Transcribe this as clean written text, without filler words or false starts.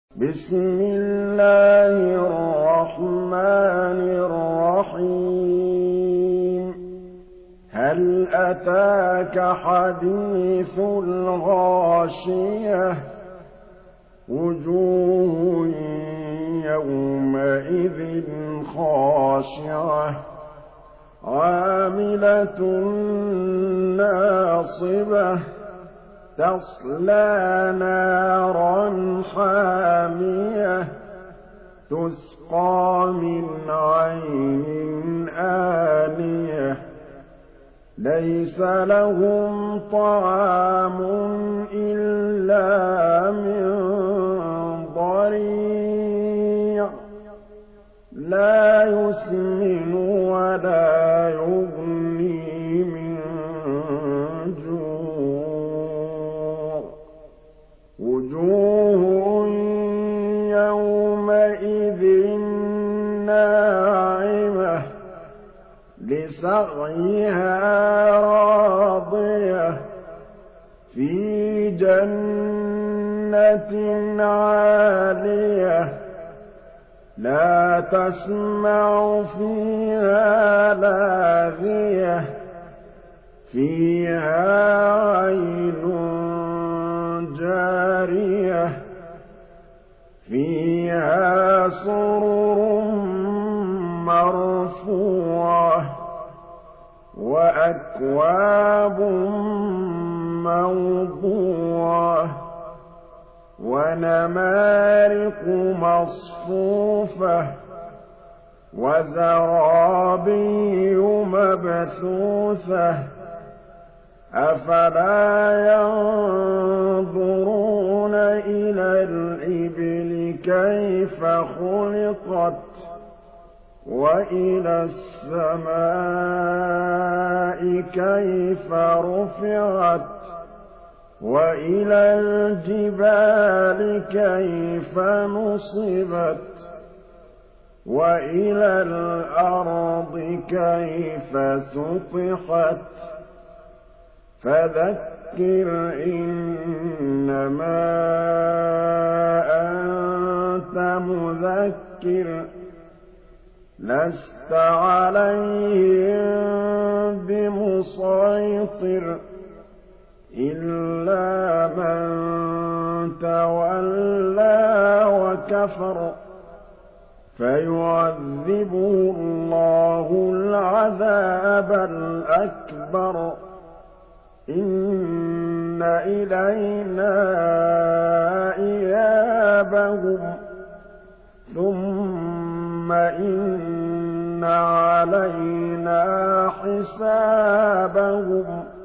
بسم الله الرحمن الرحيم هل أتاك حديث الغاشية وجوه يومئذ خاشعة عاملة ناصبة تَصْلَىٰ نَارًا حَامِيَةً تُسْقَىٰ مِنْ عَيْنٍ آنِيَةٍ لَّيْسَ لَهُمْ طَعَامٌ إِلَّا مِن ضَرِيعٍ لَّا يُسْمِنُ وَلَا يُغْنِي مِن جُوعٍ وُجُوهٌ يَوْمَئِذٍ نَّاعِمَةٌ لِّسَعْيِهَا رَاضِيَةٌ فِي جَنَّةٍ عَالِيَةٍ لَّا تَسْمَعُ فِيهَا لَاغِيَةً فِيهَا عَيْنٌ جَارِيَةٌ فِيهَا سُرُرٌ مَّرْفُوعَةٌ وَأَكْوَابٌ مَّوْضُوعَةٌ وَنَمَارِقُ مَصْفُوفَةٌ وَزَرَابِيُّ مَبْثُوثَةٌ أَفَلَا يَنظُرُونَ إِلَى الْإِبِلِ كَيْفَ خُلِقَتْ وَإِلَى السَّمَاءِ كَيْفَ رُفِعَتْ وَإِلَى الْجِبَالِ كَيْفَ نُصِبَتْ وَإِلَى الْأَرْضِ كَيْفَ سُطِحَتْ فَذَكِّرْ إِنَّمَا أَنتَ مُذَكِّرٌ لَّسْتَ عَلَيْهِم بِمُصَيْطِرٍ إِلَّا مَن تَوَلَّىٰ وَكَفَرَ فَيُعَذِّبُهُ اللَّهُ الْعَذَابَ الْأَكْبَرَ إِنَّ إِلَيْنَا إِيَابَهُمْ ثُمَّ إِنَّ عَلَيْنَا حِسَابَهُم